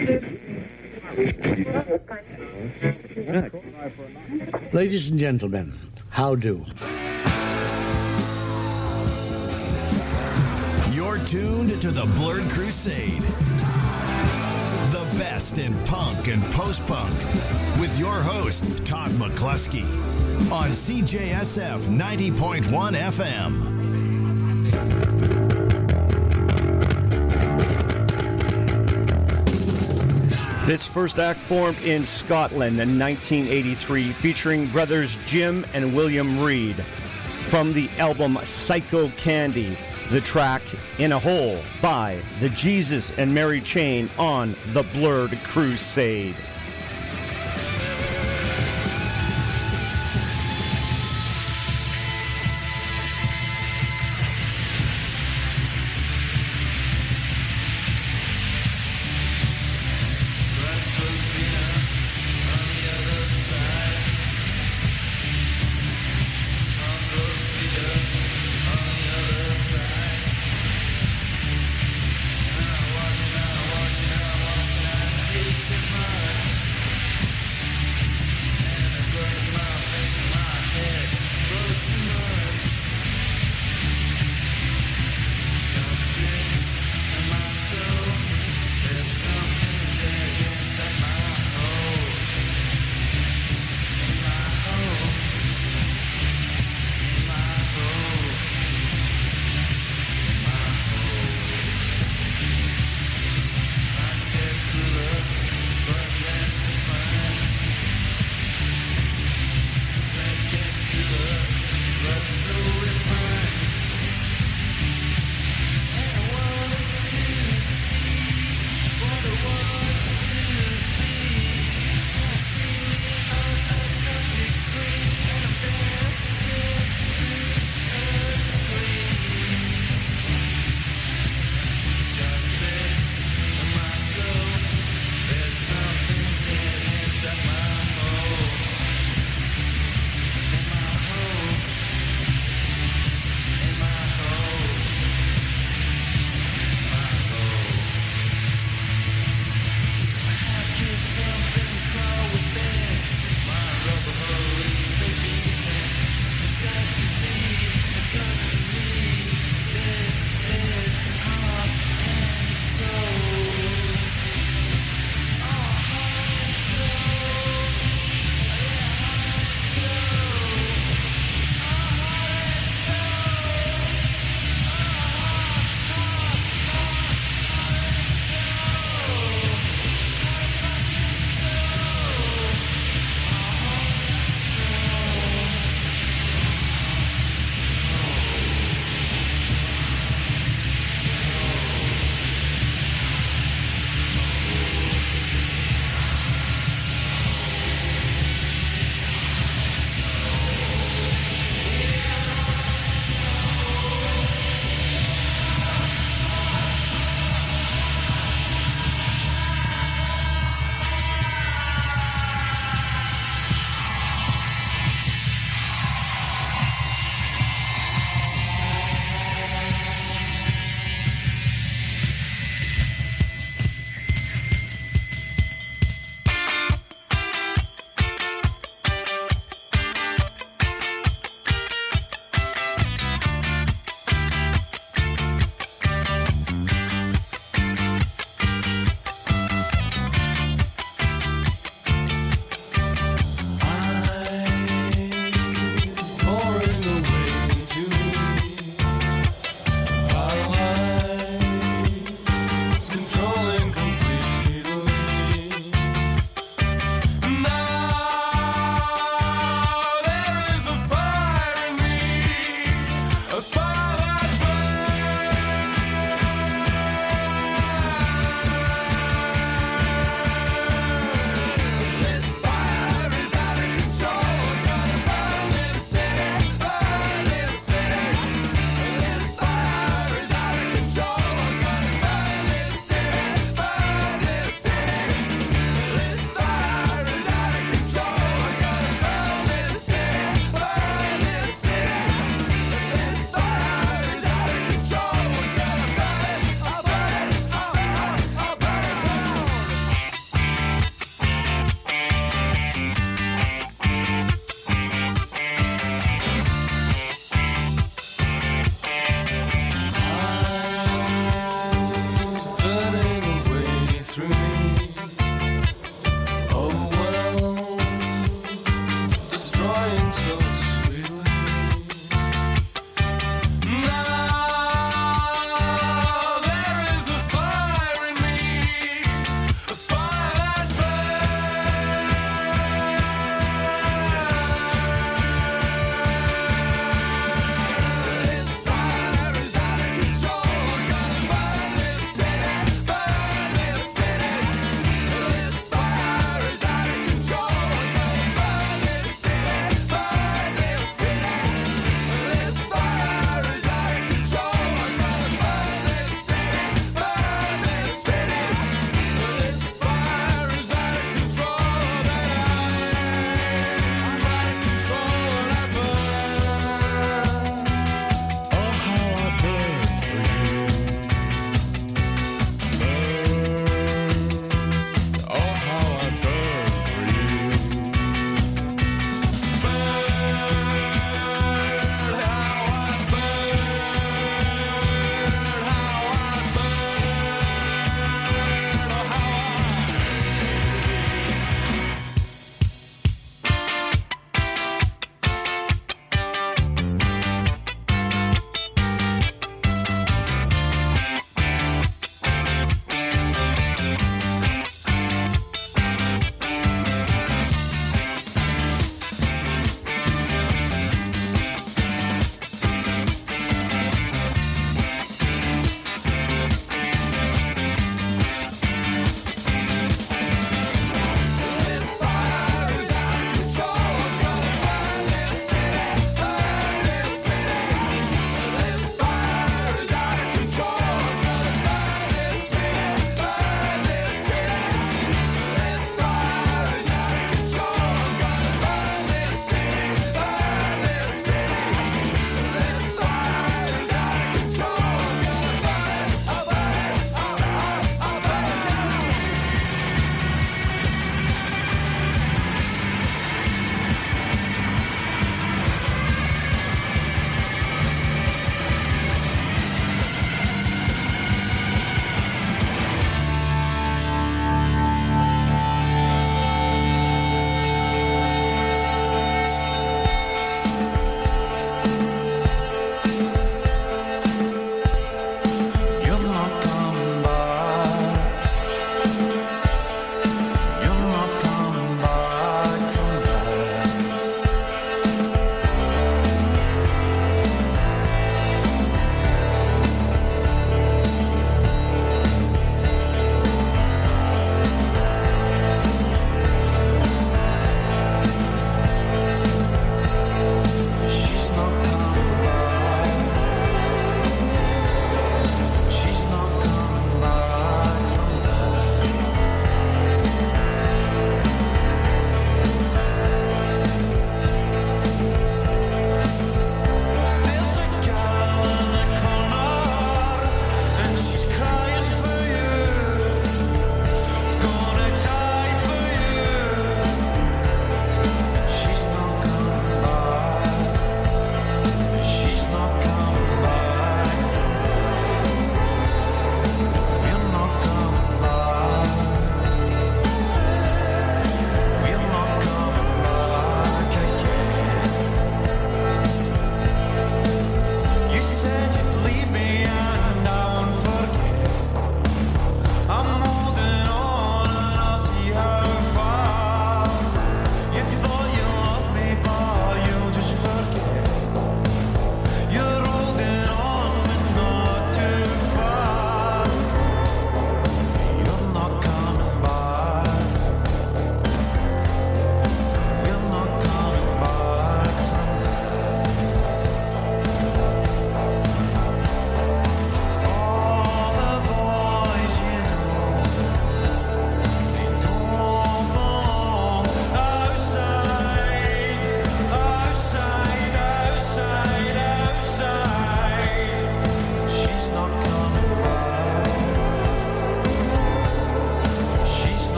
Ladies and gentlemen, how do? You're tuned to the Blurred Crusade. The best in punk and post-punk with your host, Todd McCluskey on CJSF 90.1 FM. This first act formed in Scotland in 1983, featuring brothers Jim and William Reid. From the album Psycho Candy, the track In a Hole by the Jesus and Mary Chain on the Blurred Crusade. Watching out, watching out, watching out.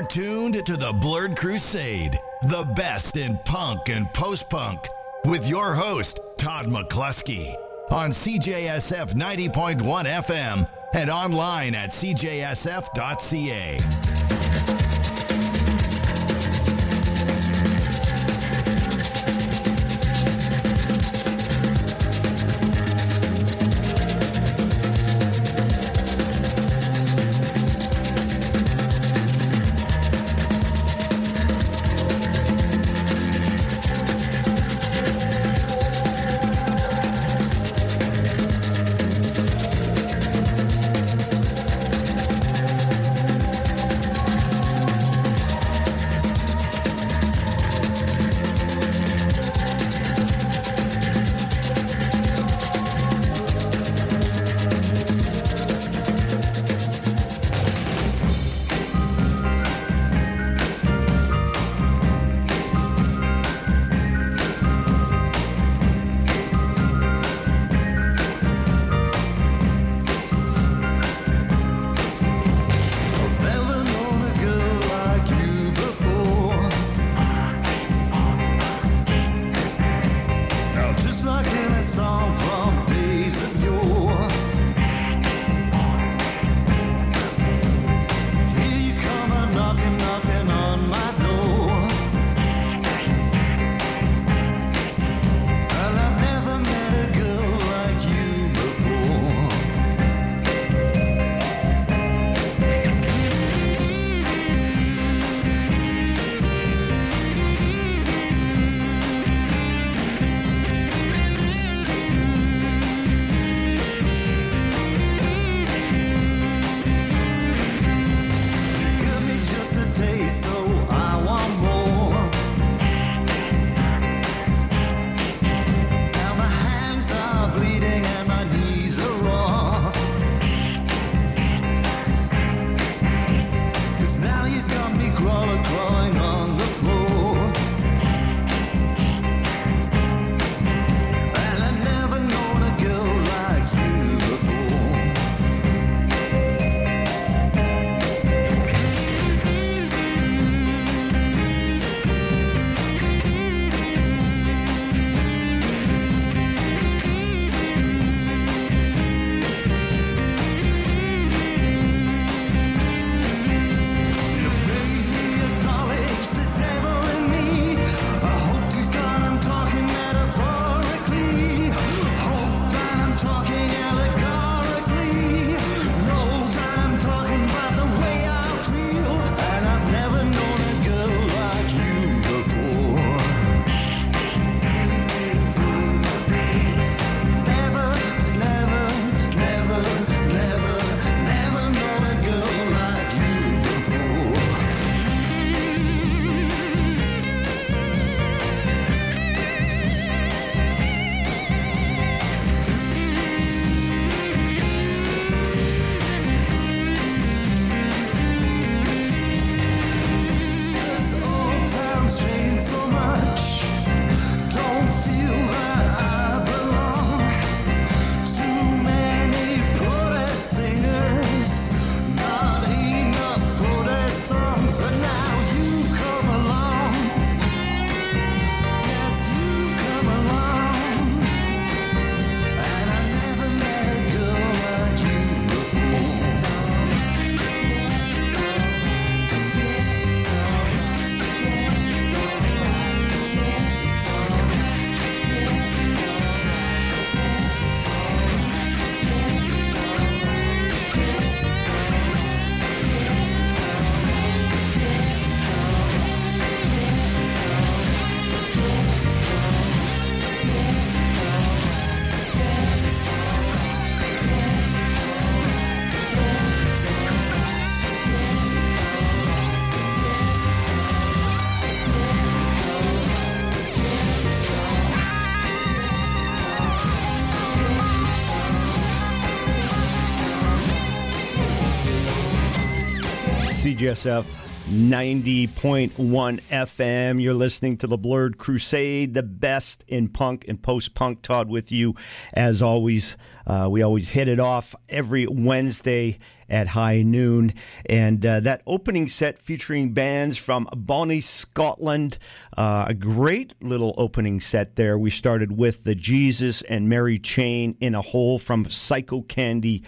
tuned to the Blurred Crusade, the best in punk and post-punk, with your host, Todd McCluskey, on CJSF 90.1 FM and online at cjsf.ca. CJSF 90.1 FM. You're listening to the Blurred Crusade, the best in punk and post-punk. Todd with you, as always. We always hit it off every Wednesday at high noon. And that opening set featuring bands from Bonnie, Scotland, a great little opening set there. We started with the Jesus and Mary Chain in a Hole from Psycho Candy,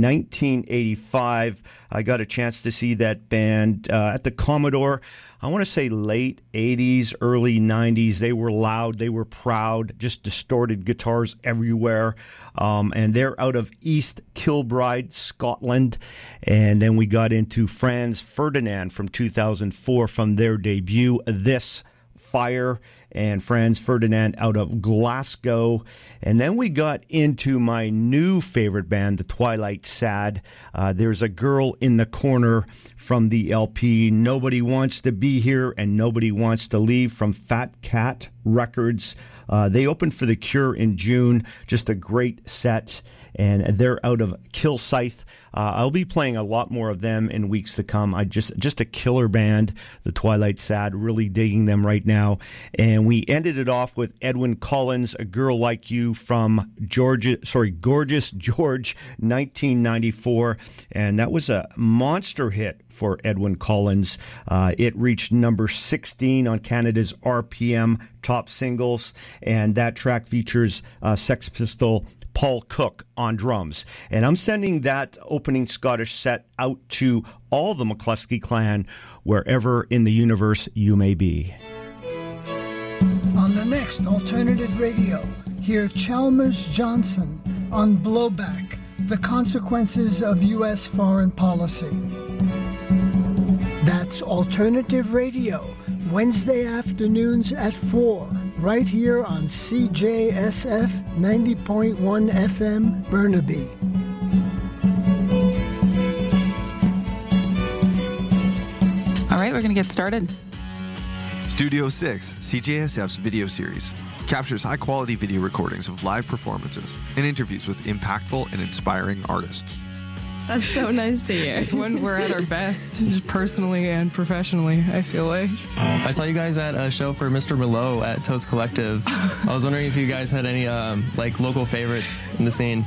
1985. I got a chance to see that band at the Commodore. I want to say late 80s, early 90s. They were loud. They were proud. Just distorted guitars everywhere. And they're out of East Kilbride, Scotland. And then we got into Franz Ferdinand from 2004 from their debut, This Fire, and Franz Ferdinand out of Glasgow. And then we got into my new favorite band, the Twilight Sad. There's a Girl in the Corner from the LP, Nobody Wants to Be Here and Nobody Wants to Leave from Fat Cat Records. They opened for The Cure in June. Just a great set. And they're out of Kilsyth. I'll be playing a lot more of them in weeks to come. Just a killer band, the Twilight Sad, really digging them right now. And we ended it off with Edwyn Collins, A Girl Like You from Gorgeous George, 1994. And that was a monster hit for Edwyn Collins. It reached number 16 on Canada's RPM top singles. And that track features Sex Pistol Paul Cook on drums. And I'm sending that opening Scottish set out to all the McCluskey clan, wherever in the universe you may be. On the next Alternative Radio, hear Chalmers Johnson on Blowback, the consequences of U.S. foreign policy. That's Alternative Radio, Wednesday afternoons at 4, right here on CJSF 90.1 FM, Burnaby. All right, we're going to get started. Studio 6, CJSF's video series, captures high-quality video recordings of live performances and interviews with impactful and inspiring artists. That's so nice to hear. It's when we're at our best, just personally and professionally, I feel like. I saw you guys at a show for Mr. Below at Toast Collective. I was wondering if you guys had any local favorites in the scene.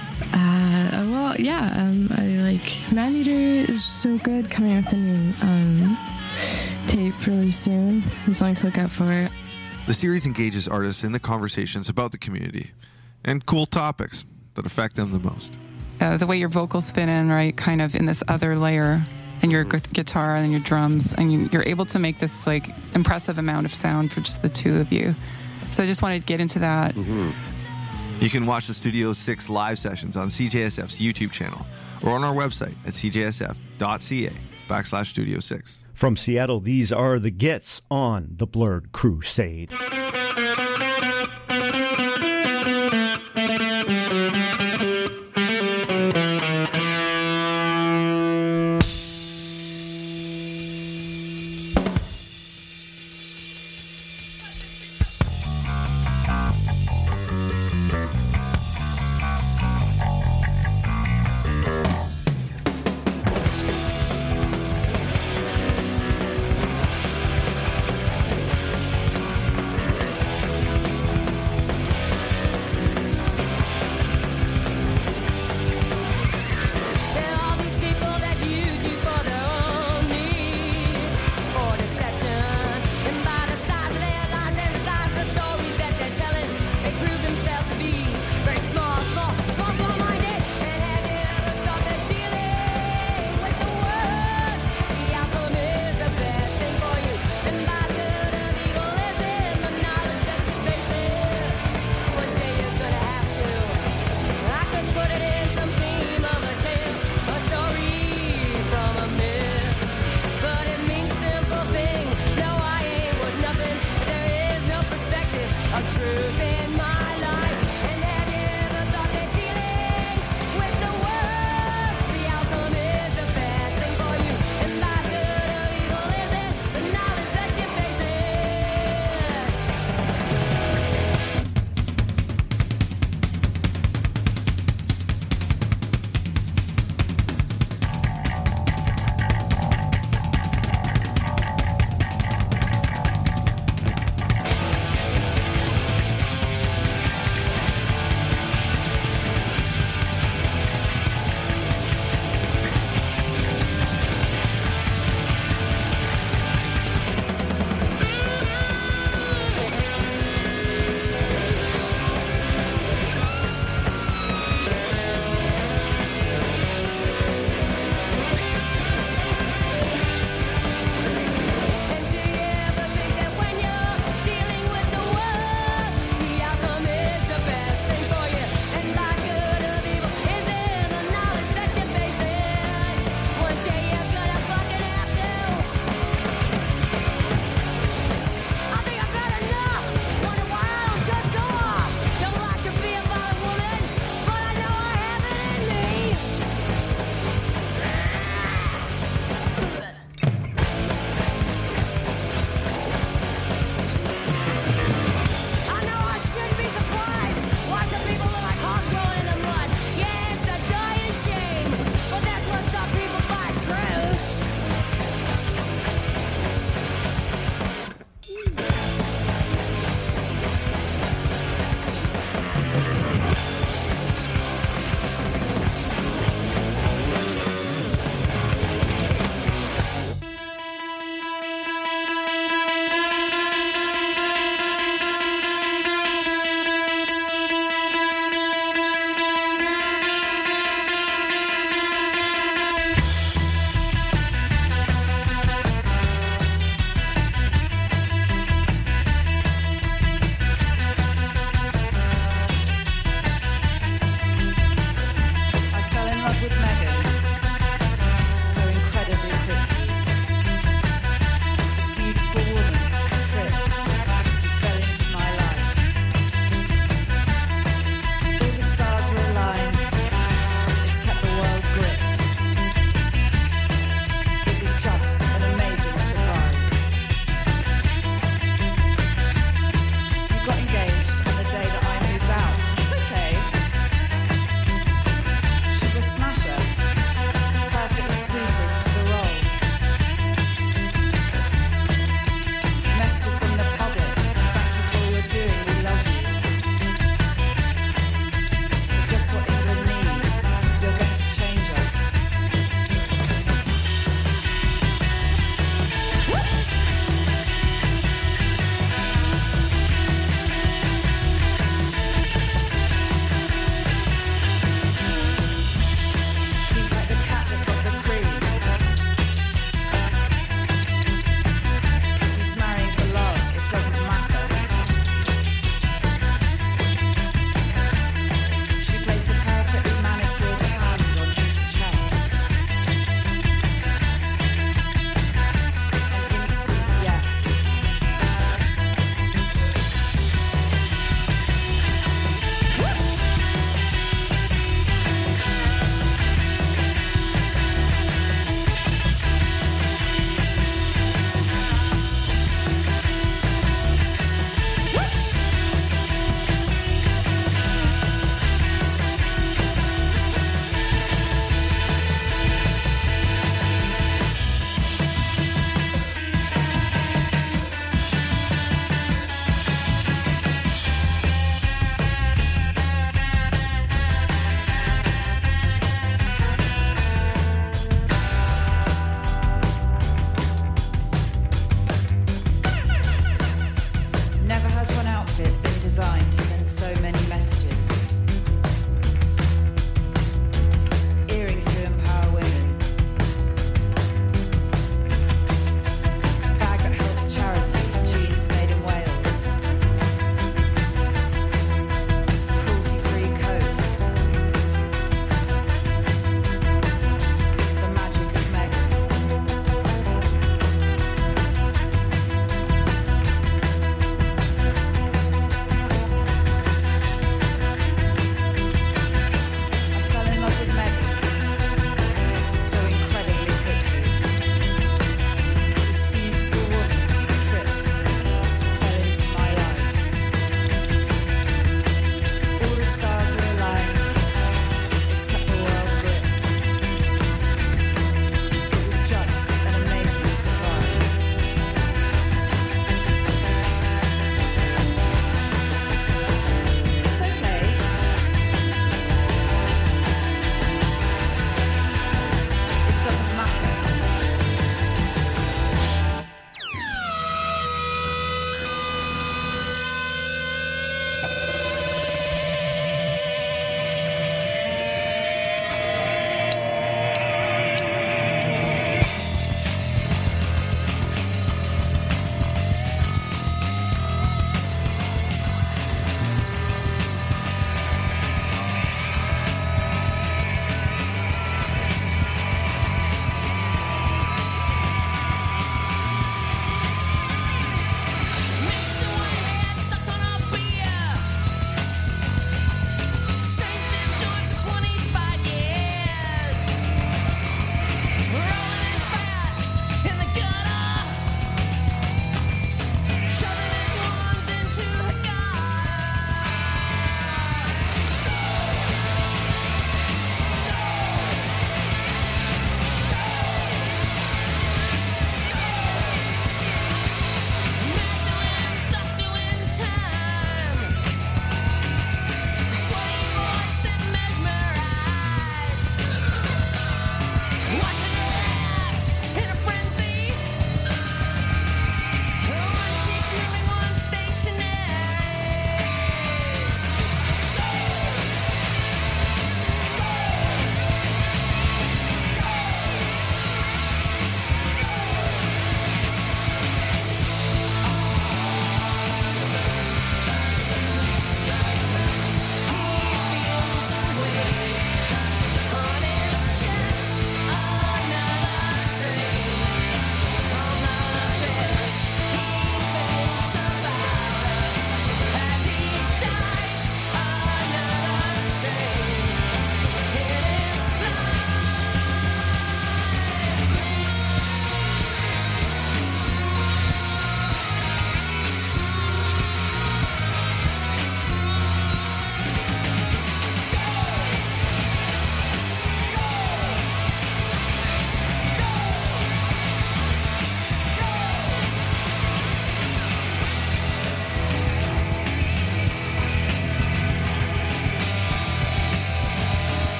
I like Maneater is so good, coming out with a new tape really soon. There's songs to look out for. The series engages artists in the conversations about the community and cool topics that affect them the most. The way your vocals fit in, right, kind of in this other layer, and your guitar and your drums, and you're able to make this like impressive amount of sound for just the two of you. So I just wanted to get into that. Mm-hmm. You can watch the Studio 6 live sessions on CJSF's YouTube channel or on our website at cjsf.ca/Studio 6. From Seattle, these are the Gits on the Blurred Crusade.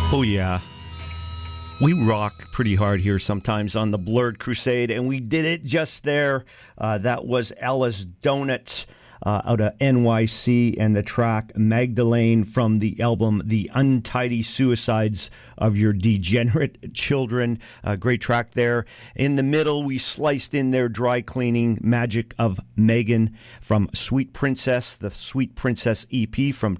Oh, yeah. We rock pretty hard here sometimes on the Blurred Crusade, and we did it just there. That was Alice Donut out of NYC and the track Magdalene from the album The Untidy Suicides of Your Degenerate Children. Great track there. In the middle, we sliced in there Dry Cleaning, Magic of Megan from Sweet Princess, the Sweet Princess EP from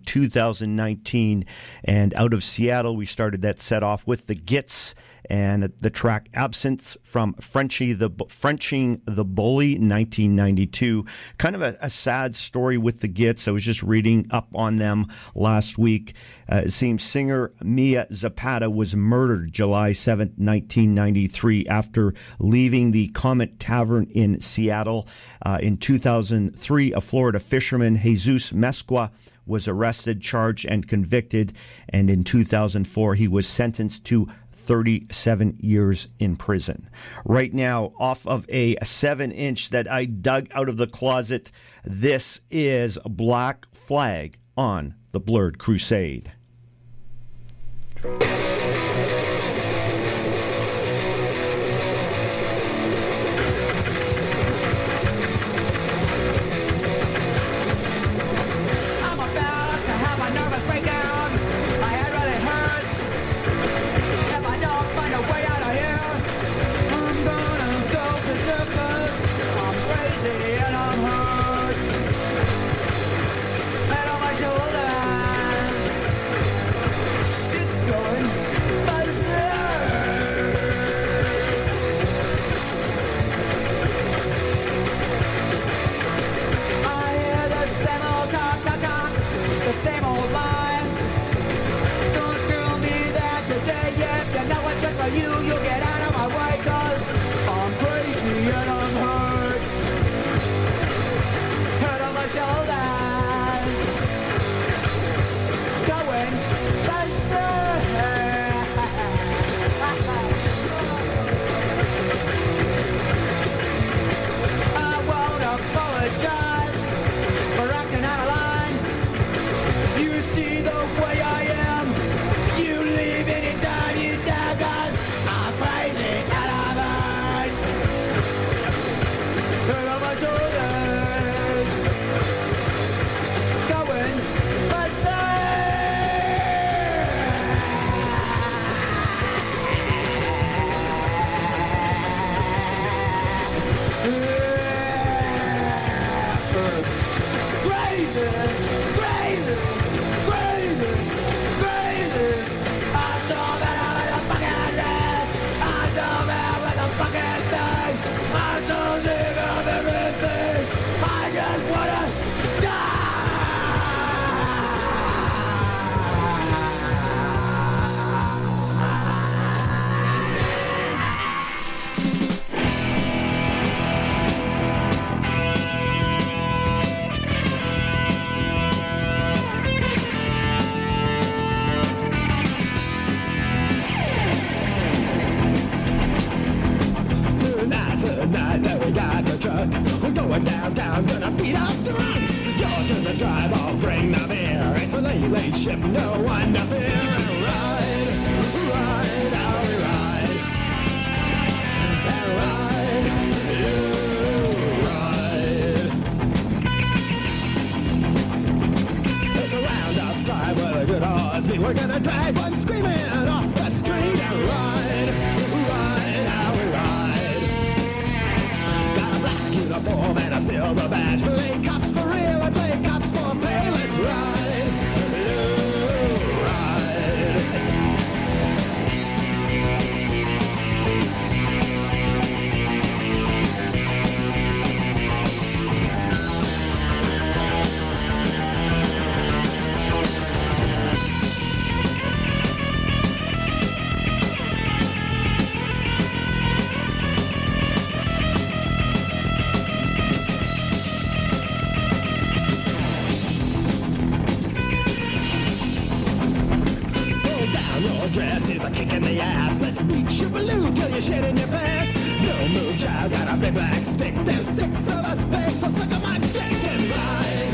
2019. And out of Seattle, we started that set off with the Gits and the track Absence from Frenching the Bully, 1992. Kind of a sad story with the Gits. I was just reading up on them last week. It seems singer Mia Zapata was murdered July 7th, 1993, after leaving the Comet Tavern in Seattle. In 2003, a Florida fisherman, Jesus Mesqua, was arrested, charged, and convicted. And in 2004, he was sentenced to 37 years in prison. Right now, off of a 7-inch that I dug out of the closet, this is Black Flag on the Blurred Crusade.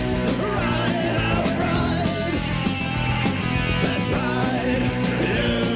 Let's ride.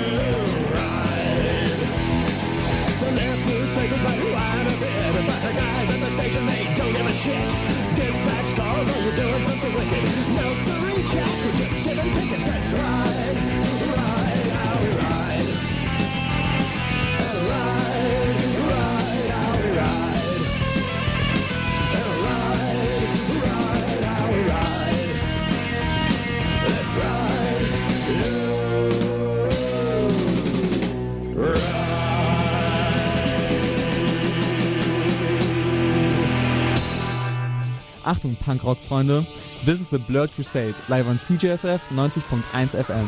Achtung, Punkrock-Freunde. This is the Blurred Crusade, live on CJSF 90.1 FM.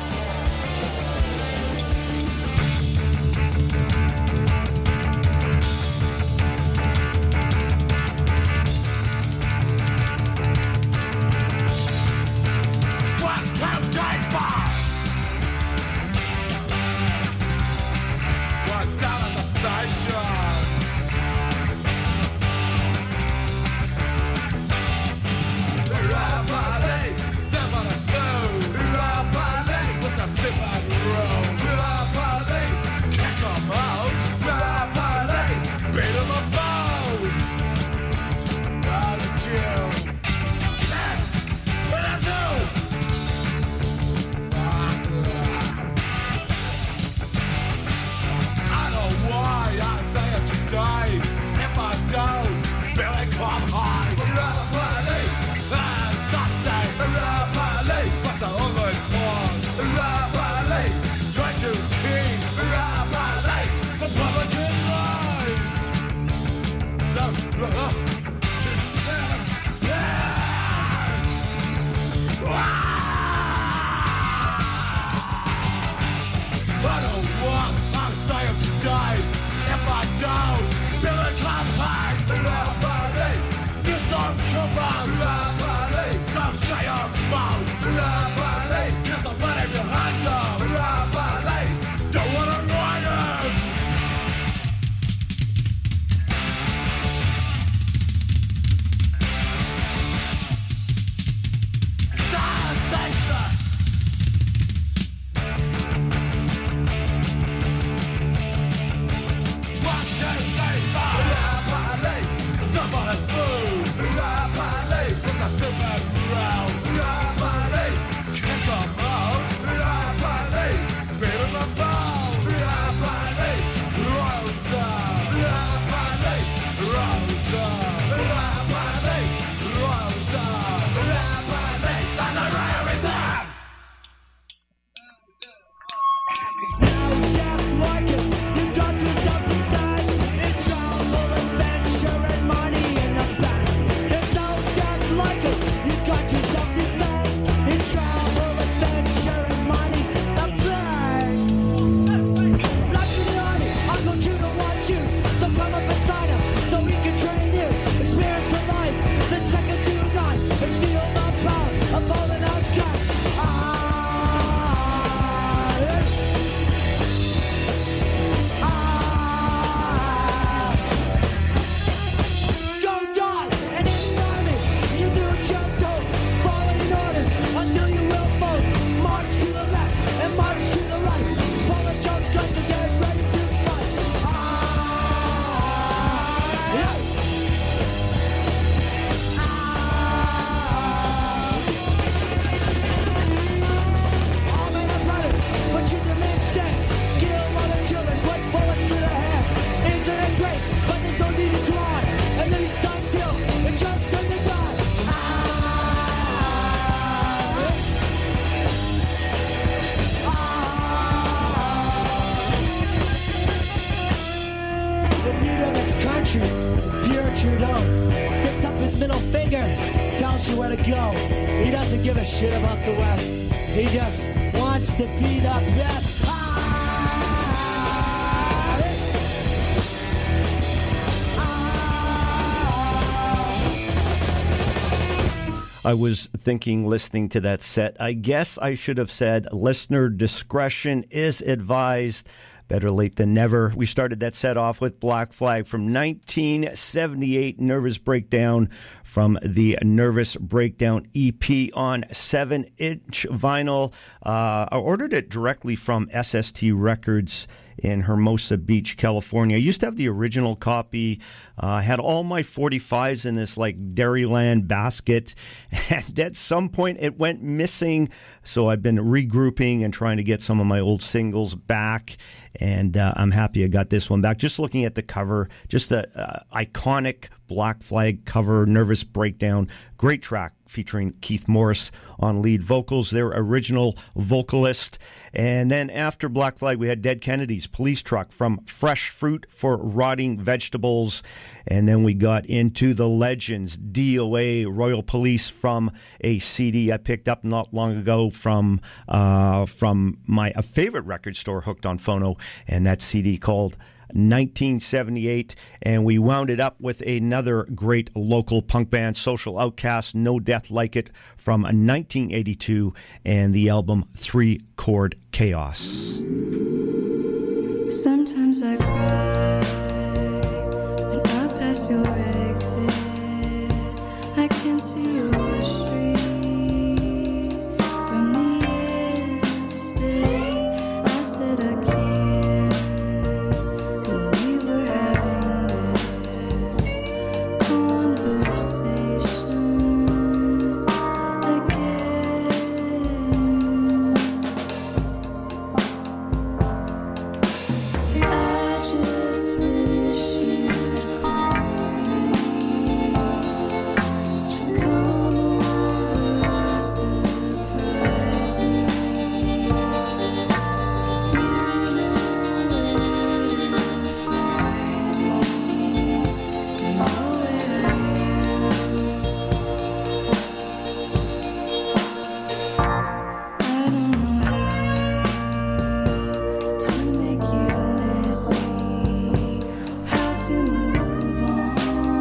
I was thinking, listening to that set, I guess I should have said listener discretion is advised. Better late than never. We started that set off with Black Flag from 1978, Nervous Breakdown from the Nervous Breakdown EP on 7-inch vinyl. I ordered it directly from SST Records in Hermosa Beach, California. I used to have the original copy. I had all my 45s in this like Dairyland basket, and at some point it went missing. So I've been regrouping and trying to get some of my old singles back, and I'm happy I got this one back. Just looking at the cover, just the iconic Black Flag cover, Nervous Breakdown. Great track featuring Keith Morris on lead vocals, their original vocalist. And then after Black Flag, we had Dead Kennedys, Police Truck, From Fresh Fruit for Rotting Vegetables. And then we got into the Legends, DOA, Royal Police, from a CD I picked up not long ago from my favorite record store, Hooked on Phono, and that CD called 1978. And we wound it up with another great local punk band, Social Outcast, No Death Like It, from 1982, and the album 3 Chord Chaos. Sometimes I cry when I pass your exit. I can see your street from the interstate. I said I can't believe we're having this conversation again. I just wish you'd call me. Just come over, surprise me. You know where to find me. You know where I am. I don't know how to make you miss me, how to move on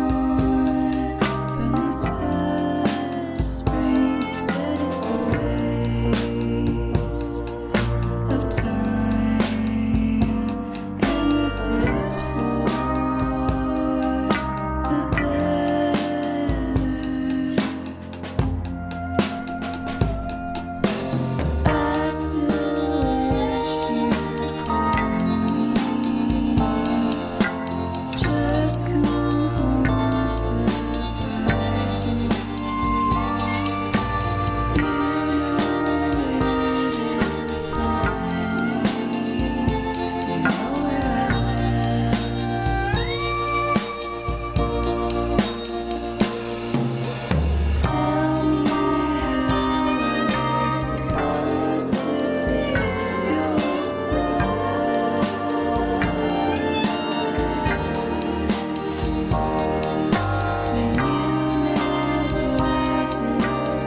from this past spring. You said it's a waste of time, and this is for the better. I still wish you'd call me. Just come home, surprise me. You know where to find me. You know where I live. Tell me how I'm supposed to take your side when you never did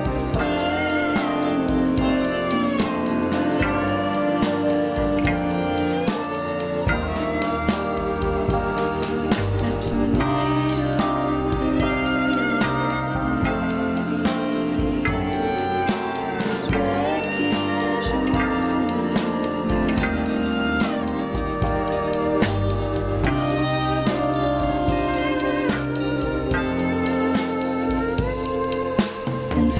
anything. A tornado through your city. There's wreckage on the ground. And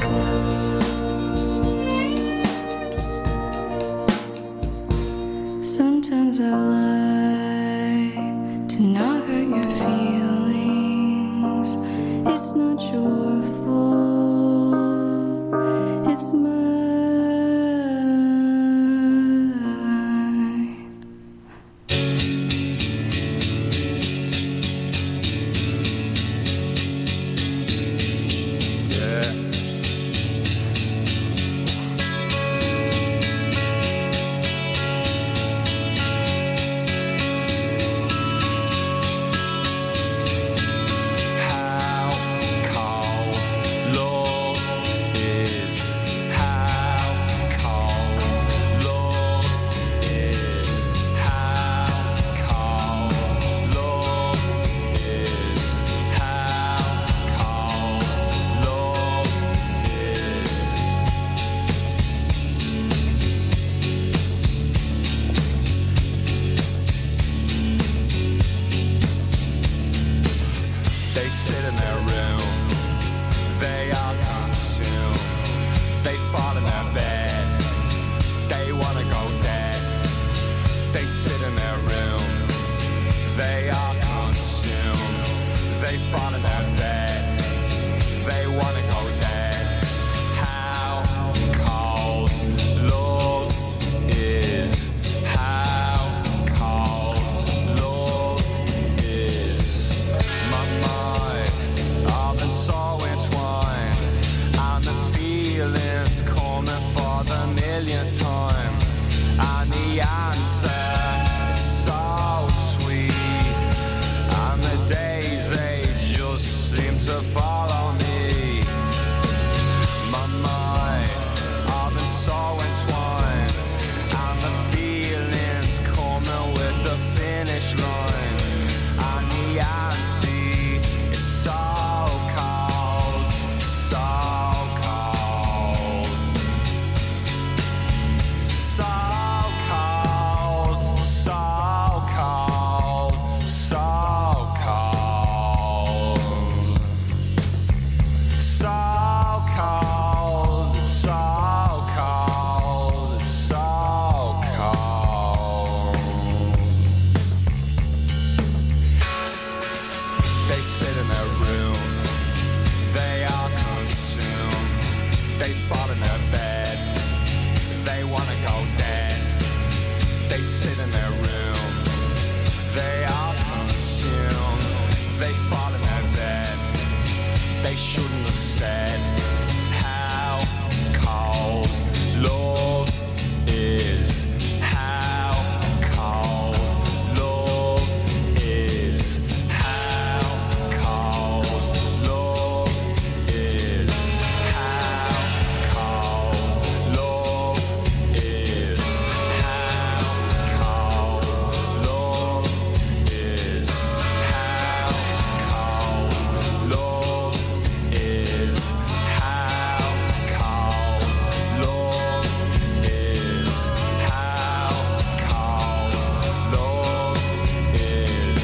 sometimes I lie to not hurt your feelings. It's not your fault, it's mine. answer is so sweet, and the days they just seem to follow me. My mind, I've been so entwined, and the feelings coming with the finish line, and the anti is so cold, so cold, so cold, so cold, so cold, so cold, so cold, so cold. They sit in their room, they are consumed, they fall in their bed, they wanna go dead. They sit in their room, they are consumed, they fall in their bed. They shouldn't have said how cold love is, how cold love is, how cold love is, how cold love is, how cold love is, how cold love is, how cold love is, how cold love is.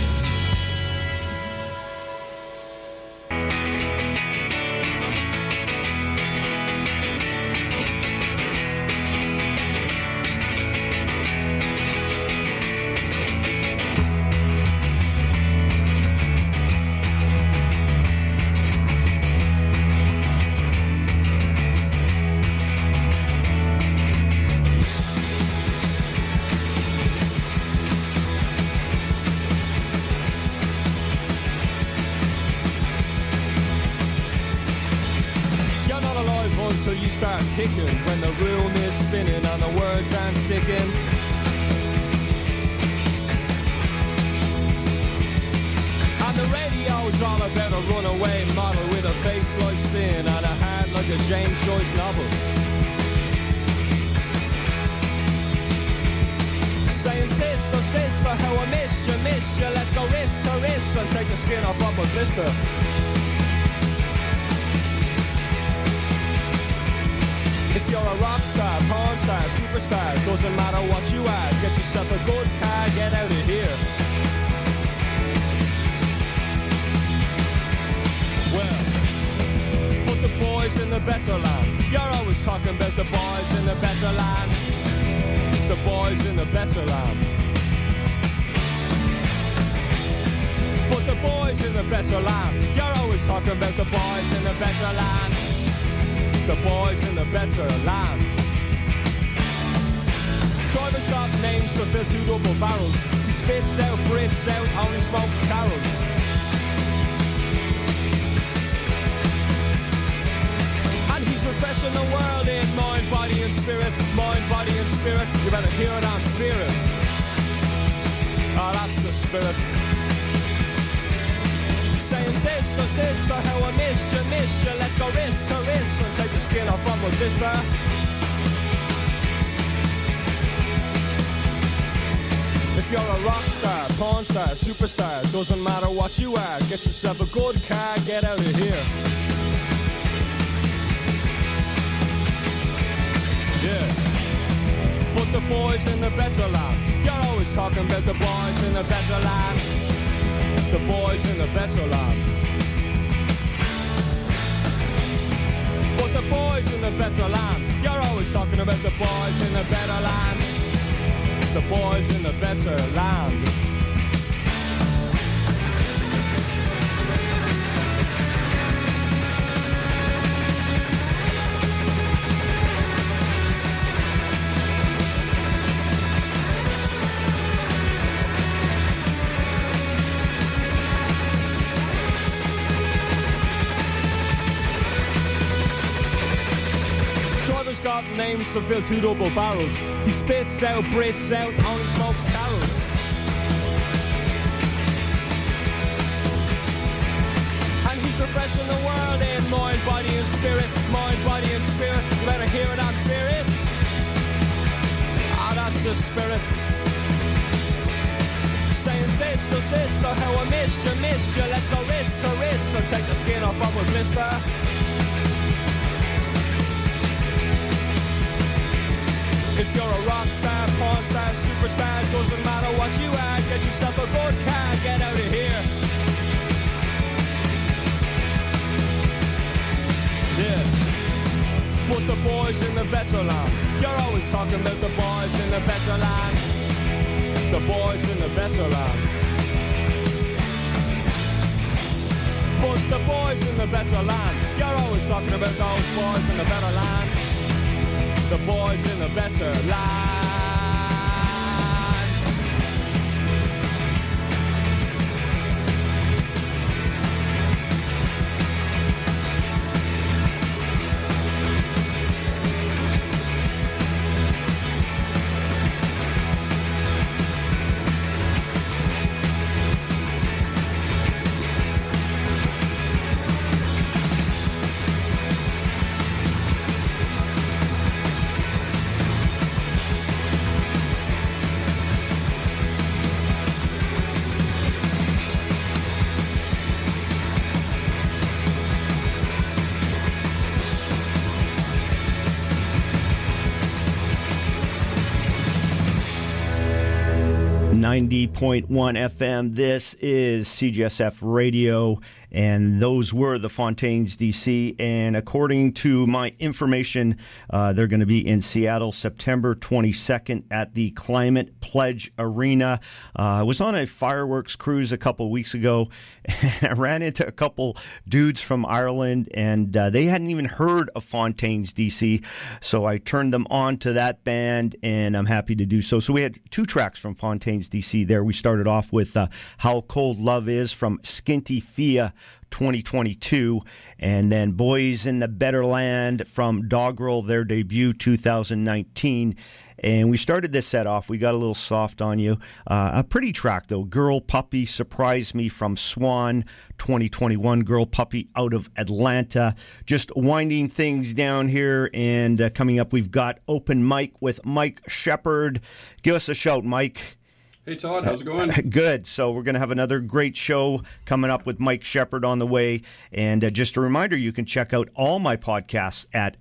You're not alive until you start kicking, when the room is spinning and the words aren't sticking. And the radio's all about a runaway model with a face like sin and a heart like a James Joyce novel. Saying sister, sister, how I missed you, let's go wrist to wrist and take the skin off of a blister. If you're a rock star, porn star, superstar, doesn't matter what you are, get yourself a good car, get out of here. Well, put the boys in the better land. You're always talking about the boys in the better land. The boys in the better land. Put the boys in the better land. You're always talking about the boys in the better land. The boys in the better land. Driver's got names to fill 2 double barrels. He spits out, breathes out, only smokes carols. And he's refreshing the world in mind, body and spirit. Mind, body and spirit. You better hear it and fear it. Oh, that's the spirit. Saying sister, sister, how I missed you, let's go wrist to wrist and take the skin off of a blister. If you're a rock star, porn star, superstar, doesn't matter what you are, get yourself a good car, get out of here. Yeah. Put the boys in the better land. You're always talking about the boys in the better land. The boys in the better land. But the boys in the better land. You're always talking about the boys in the better land. The boys in the better land. aims to fill 2 double barrels. He spits out, breathes out, only smokes carols. And he's refreshing the world in mind, body and spirit. Mind, body and spirit. You better hear it and fear it. Ah, that's the spirit. Saying sister, how I missed you. Let's go wrist to wrist. So take the skin off of a blister. If you're a rock star, porn star, superstar, doesn't matter what you are, get yourself a good car, get out of here. Yeah. But the boys in the better land, you're always talking about the boys in the better land. The boys in the better land. But the boys in the better land, you're always talking about those boys in the better land. The boys in the better land. 90.1 FM. This is CJSF Radio, and those were the Fontaines DC. And according to my information, they're going to be in Seattle September 22nd at the Climate Pledge Arena. I was on a fireworks cruise a couple weeks ago, and I ran into a couple dudes from Ireland, and they hadn't even heard of Fontaines DC. So I turned them on to that band, and I'm happy to do so. So we had two tracks from Fontaines DC there. We started off with How Cold Love Is from Skinty Fia 2022, and then Boys in the Better Land from Doggerel, their debut 2019. And we started this set off. We got a little soft on you. A pretty track, though. Girl Puppy, Surprise Me from Swan 2021. Girl Puppy out of Atlanta. Just winding things down here. And coming up, we've got Open Mic with Mike Shepard. Give us a shout, Mike. Hey, Todd. How's it going? Good. So we're going to have another great show coming up with Mike Shepard on the way. And just a reminder, you can check out all my podcasts at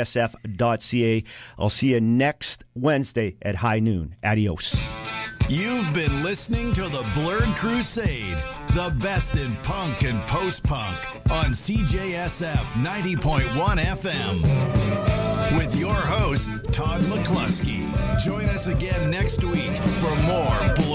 cjsf.ca. I'll see you next Wednesday at high noon. Adios. You've been listening to The Blurred Crusade, the best in punk and post-punk on CJSF 90.1 FM. With your host, Todd McCluskey. Join us again next week for more